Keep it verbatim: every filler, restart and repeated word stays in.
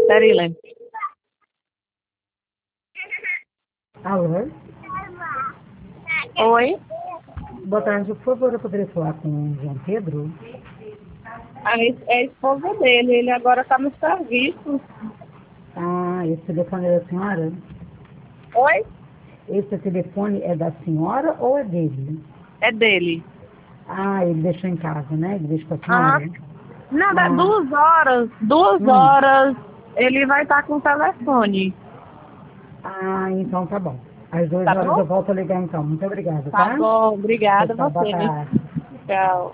Terilene. Alô? Oi? Boa tarde, por favor, eu poderia falar com o João Pedro? A es- é a esposa dele. Ele agora está no serviço. Ah, esse telefone é da senhora? Oi? Esse telefone é da senhora ou é dele? É dele. Ah, ele deixou em casa, né? Ele deixou com a Ah, senhora? não, dá Ah, duas horas. Duas hum. horas ele vai estar com o telefone. Ah, então tá bom. Às duas Tá horas bom? eu volto a ligar então. Muito obrigada, Tá tá? bom. Obrigada a Tchau, boa você. tarde. Tchau.